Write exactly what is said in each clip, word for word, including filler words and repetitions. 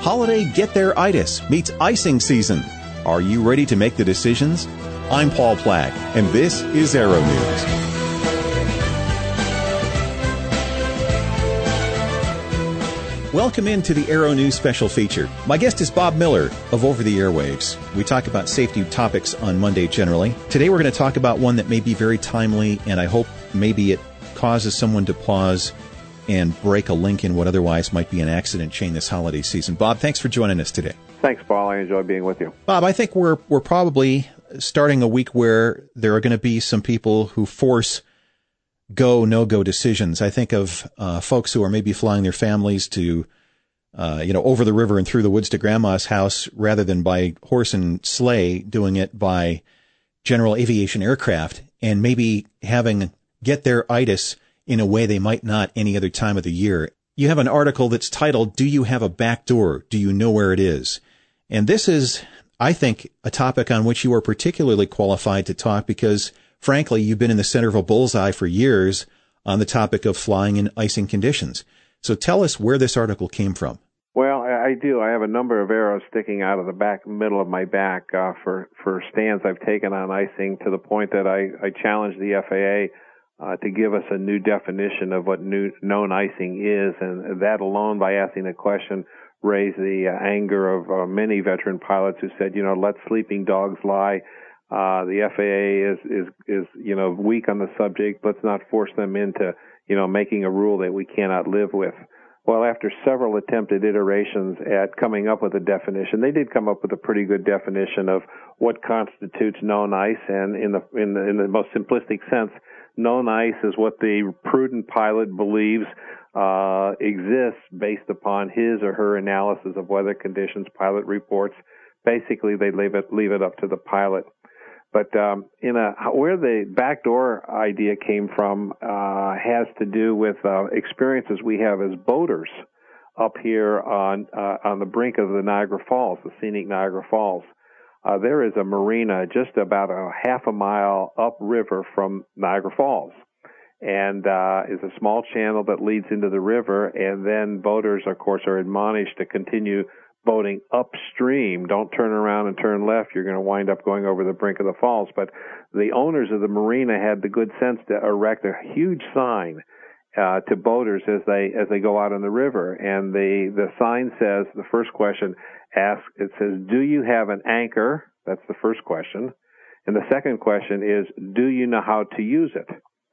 Holiday get-there-itis meets icing season. Are you ready to make the decisions? I'm Paul Plack, and this is Aero News. Welcome into the Aero News special feature. My guest is Bob Miller of Over the Airwaves. We talk about safety topics on Monday generally. Today we're going to talk about one that may be very timely, and I hope maybe it causes someone to pause and break a link in what otherwise might be an accident chain this holiday season. Bob, thanks for joining us today. Thanks, Paul. I enjoy being with you. Bob, I think we're we're probably starting a week where there are going to be some people who force go, no-go decisions. I think of uh, folks who are maybe flying their families to, uh, you know, over the river and through the woods to grandma's house rather than by horse and sleigh, doing it by general aviation aircraft, and maybe having get-there-itis in a way they might not any other time of the year. You have an article that's titled, "Do You Have a Back Door? Do You Know Where It Is?" And this is, I think, a topic on which you are particularly qualified to talk because, frankly, you've been in the center of a bullseye for years on the topic of flying in icing conditions. So tell us where this article came from. Well, I do. I have a number of arrows sticking out of the back middle of my back uh, for, for stands I've taken on icing, to the point that I, I challenged the F A A Uh, to give us a new definition of what new, known icing is, and that alone, by asking the question, raised the uh, anger of uh, many veteran pilots who said, you know, let sleeping dogs lie. Uh, the F A A is, is, is, you know, weak on the subject. Let's not force them into, you know, making a rule that we cannot live with. Well, after several attempted iterations at coming up with a definition, they did come up with a pretty good definition of what constitutes known ice, and in the, in the, in the most simplistic sense, known ice is what the prudent pilot believes uh, exists based upon his or her analysis of weather conditions, pilot reports. Basically, they leave it leave it up to the pilot. But um, in a where the backdoor idea came from uh, has to do with uh, experiences we have as boaters up here on uh, on the brink of the Niagara Falls, the scenic Niagara Falls. Uh, there is a marina just about a half a mile upriver from Niagara Falls, and uh, is a small channel that leads into the river, and then boaters, of course, are admonished to continue boating upstream. Don't turn around and turn left. You're going to wind up going over the brink of the falls. But the owners of the marina had the good sense to erect a huge sign uh, to boaters as they as they go out on the river, and the the sign says, the first question asks, it says, "Do you have an anchor?" That's the first question. And the second question is, "Do you know how to use it?"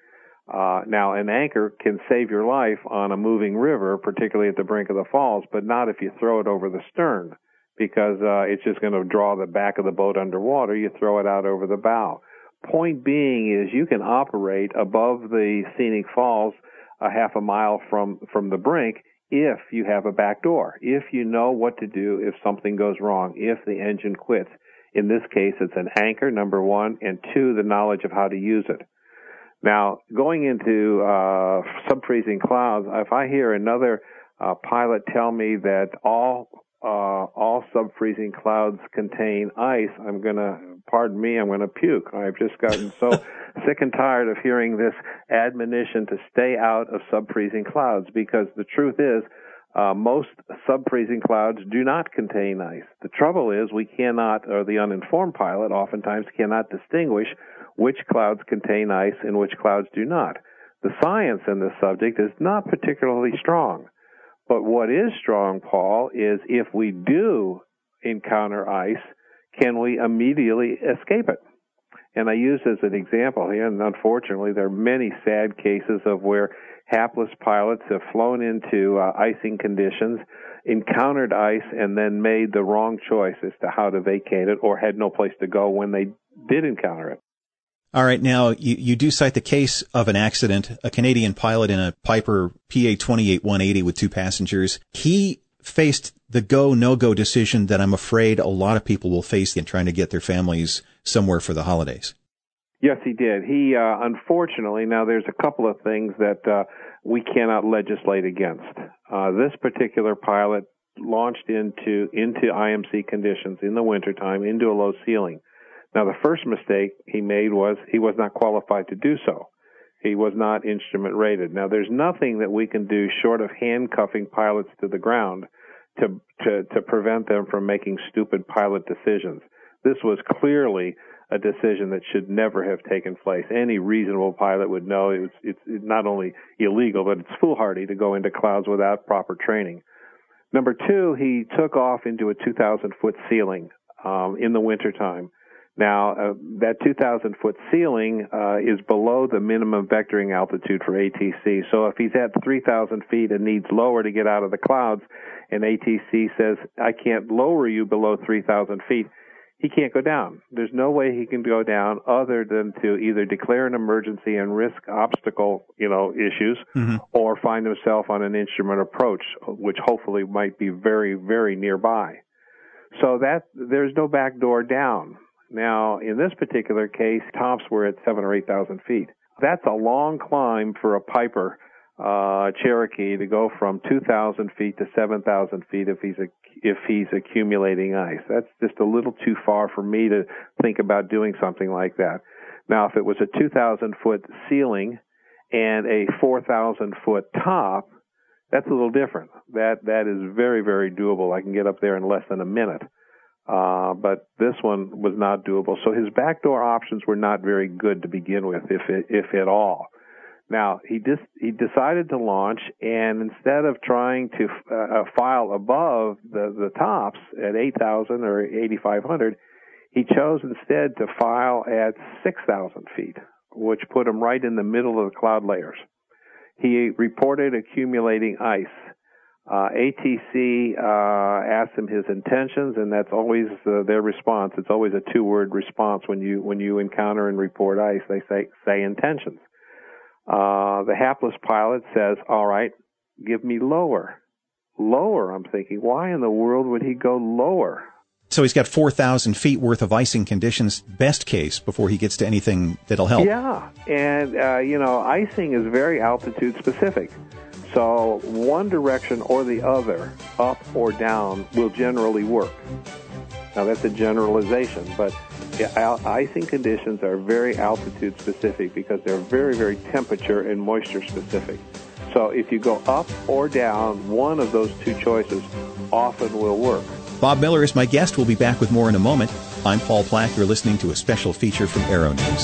Uh, now, an anchor can save your life on a moving river, particularly at the brink of the falls, but not if you throw it over the stern, because uh, it's just going to draw the back of the boat underwater. You throw it out over the bow. Point being is you can operate above the scenic falls a half a mile from, from the brink if you have a back door, if you know what to do if something goes wrong, if the engine quits. In this case, it's an anchor, number one, and two, the knowledge of how to use it. Now, going into uh, subfreezing clouds, if I hear another uh, pilot tell me that all uh, all subfreezing clouds contain ice, I'm going to, pardon me, I'm going to puke. I've just gotten so sick and tired of hearing this admonition to stay out of subfreezing clouds, because the truth is, uh, most subfreezing clouds do not contain ice. The trouble is we cannot, or the uninformed pilot oftentimes cannot distinguish which clouds contain ice and which clouds do not. The science in this subject is not particularly strong. But what is strong, Paul, is if we do encounter ice, can we immediately escape it? And I use as an example here, and unfortunately there are many sad cases of where hapless pilots have flown into uh, icing conditions, encountered ice, and then made the wrong choice as to how to vacate it, or had no place to go when they did encounter it. All right. Now, you, you do cite the case of an accident, a Canadian pilot in a Piper P A twenty-eight one eighty with two passengers. He faced the go, no-go decision that I'm afraid a lot of people will face in trying to get their families somewhere for the holidays. Yes, he did. He, uh, unfortunately, now there's a couple of things that uh, we cannot legislate against. Uh, this particular pilot launched into into I M C conditions in the wintertime, into a low ceiling. Now, the first mistake he made was he was not qualified to do so. He was not instrument rated. Now, there's nothing that we can do short of handcuffing pilots to the ground to, to, to prevent them from making stupid pilot decisions. This was clearly a decision that should never have taken place. Any reasonable pilot would know it's, it's not only illegal, but it's foolhardy to go into clouds without proper training. Number two, he took off into a two thousand foot ceiling um, in the wintertime. Now, uh, that two thousand foot ceiling uh, is below the minimum vectoring altitude for A T C. So if he's at three thousand feet and needs lower to get out of the clouds, and A T C says, I can't lower you below three thousand feet, he can't go down. There's no way he can go down other than to either declare an emergency and risk obstacle, you know, issues, mm-hmm. or find himself on an instrument approach, which hopefully might be very, very nearby. So that there's no back door down. Now, in this particular case, tops were at seven or eight thousand feet. That's a long climb for a Piper uh, Cherokee to go from two thousand feet to seven thousand feet if he's a, if he's accumulating ice. That's just a little too far for me to think about doing something like that. Now, if it was a two thousand foot ceiling and a four thousand foot top, that's a little different. That that is very, very doable. I can get up there in less than a minute. Uh, but this one was not doable. So his backdoor options were not very good to begin with, if it, if at all. Now, he dis- he decided to launch, and instead of trying to uh, file above the, the tops at eight thousand or eighty-five hundred, he chose instead to file at six thousand feet, which put him right in the middle of the cloud layers. He reported accumulating ice. Uh, A T C uh, asked him his intentions, and that's always uh, their response. It's always a two-word response when you when you encounter and report ice. They say say intentions. Uh, the hapless pilot says, "All right, give me lower." Lower, I'm thinking, why in the world would he go lower? So he's got four thousand feet worth of icing conditions, best case, before he gets to anything that'll help. Yeah, and, uh, you know, icing is very altitude specific. So one direction or the other, up or down, will generally work. Now, that's a generalization, but icing conditions are very altitude specific because they're very, very temperature and moisture specific. So if you go up or down, one of those two choices often will work. Bob Miller is my guest. We'll be back with more in a moment. I'm Paul Plack. You're listening to a special feature from Aero News.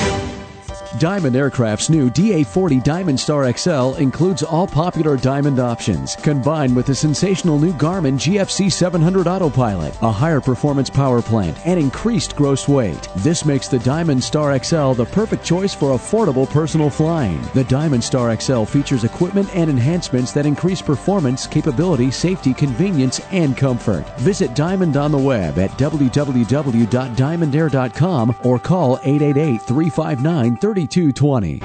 Diamond Aircraft's new D A forty Diamond Star X L includes all popular Diamond options, combined with the sensational new Garmin G F C seven hundred Autopilot, a higher performance power plant, and increased gross weight. This makes the Diamond Star X L the perfect choice for affordable personal flying. The Diamond Star X L features equipment and enhancements that increase performance, capability, safety, convenience, and comfort. Visit Diamond on the web at w w w dot diamond air dot com or call eight eight eight, three five nine, three two two zero.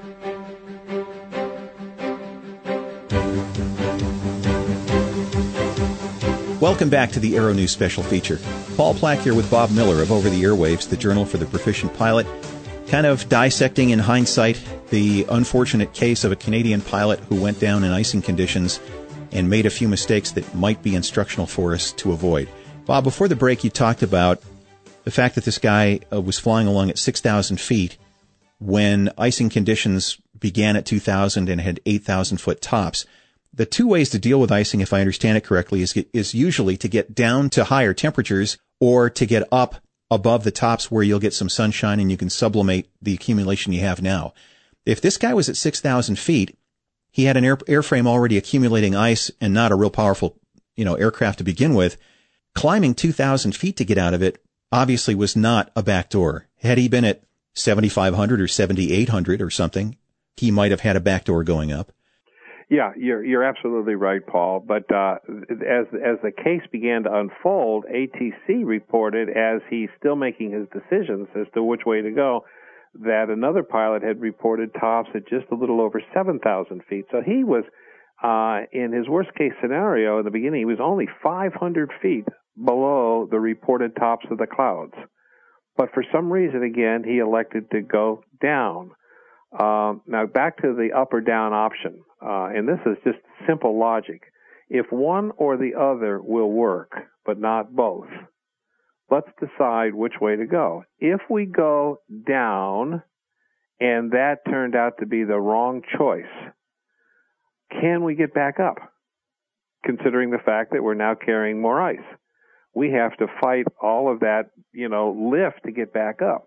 Welcome back to the Aero News special feature. Paul Plack here with Bob Miller of Over the Airwaves, the Journal for the Proficient Pilot, kind of dissecting in hindsight the unfortunate case of a Canadian pilot who went down in icing conditions and made a few mistakes that might be instructional for us to avoid. Bob, before the break, you talked about the fact that this guy uh, was flying along at six thousand feet when icing conditions began at two thousand and had eight thousand foot tops. The two ways to deal with icing, if I understand it correctly, is, is usually to get down to higher temperatures or to get up above the tops where you'll get some sunshine and you can sublimate the accumulation you have now. If this guy was at six thousand feet, he had an air, airframe already accumulating ice and not a real powerful, you know, aircraft to begin with. Climbing two thousand feet to get out of it obviously was not a backdoor. Had he been at seventy-five hundred or seventy-eight hundred or something, he might have had a backdoor going up. Yeah, you're you're absolutely right, Paul. But uh, as as the case began to unfold, A T C reported, as he's still making his decisions as to which way to go, that another pilot had reported tops at just a little over seven thousand feet. So he was, uh, in his worst case scenario in the beginning, he was only five hundred feet below the reported tops of the clouds. But for some reason, again, he elected to go down. Um, now, back to the up or down option, uh, and this is just simple logic. If one or the other will work, but not both, let's decide which way to go. If we go down, and that turned out to be the wrong choice, can we get back up? considering the fact that we're now carrying more ice. We have to fight all of that, you know, lift to get back up.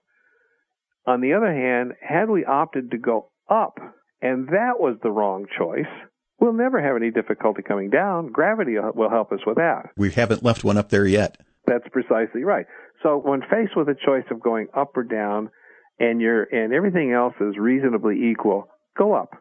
On the other hand, had we opted to go up, and that was the wrong choice, we'll never have any difficulty coming down. Gravity will help us with that. We haven't left one up there yet. That's precisely right. So when faced with a choice of going up or down, and you're and everything else is reasonably equal, go up.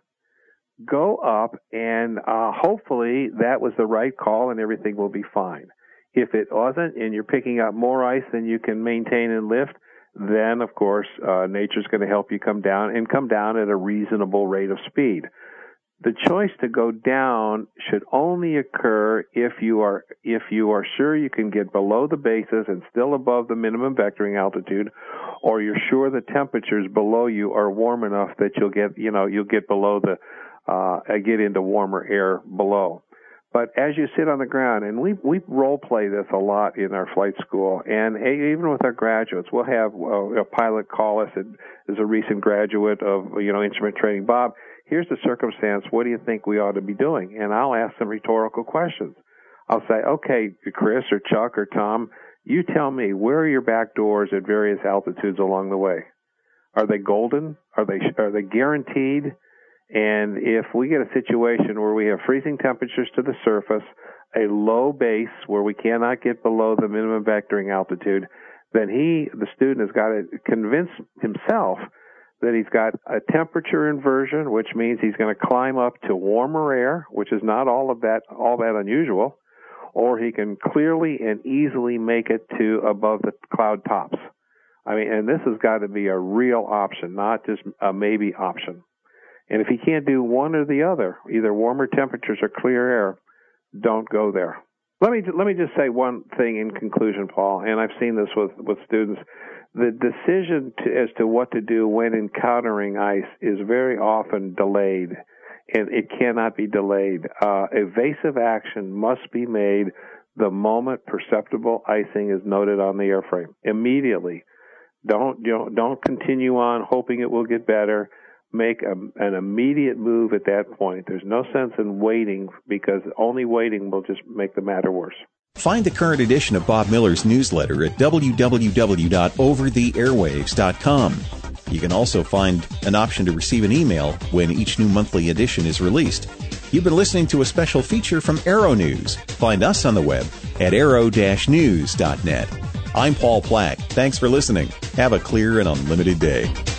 Go up, and uh, hopefully that was the right call, and everything will be fine. If it wasn't, and you're picking up more ice than you can maintain and lift, then, of course, uh, nature's going to help you come down, and come down at a reasonable rate of speed. The choice to go down should only occur if you are if you are sure you can get below the bases and still above the minimum vectoring altitude, or you're sure the temperatures below you are warm enough that you'll get you know you'll get below the uh, get into warmer air below. But as you sit on the ground, and we we role play this a lot in our flight school, and even with our graduates, we'll have a pilot call us as a recent graduate of you know instrument training. Bob, here's the circumstance. What do you think we ought to be doing? And I'll ask some rhetorical questions. I'll say, okay, Chris or Chuck or Tom, you tell me, where are your back doors at various altitudes along the way? Are they golden? Are they are they guaranteed? And if we get a situation where we have freezing temperatures to the surface, a low base where we cannot get below the minimum vectoring altitude, then he, the student, has got to convince himself that he's got a temperature inversion, which means he's going to climb up to warmer air, which is not all of that all that unusual, or he can clearly and easily make it to above the cloud tops. I mean, and this has got to be a real option, not just a maybe option. And if he can't do one or the other, either warmer temperatures or clear air, don't go there. Let me let me just say one thing in conclusion, Paul, and I've seen this with, with students. The decision to, as to what to do when encountering ice is very often delayed, and it cannot be delayed. Uh, evasive action must be made the moment perceptible icing is noted on the airframe. Immediately. Don't, you know, don't continue on hoping it will get better. Make a, an immediate move at that point. There's no sense in waiting, because only waiting will just make the matter worse. Find the current edition of Bob Miller's newsletter at w w w dot over the airwaves dot com. You can also find an option to receive an email when each new monthly edition is released. You've been listening to a special feature from Aero News. Find us on the web at aero dash news dot net. I'm Paul Plack. Thanks for listening. Have a clear and unlimited day.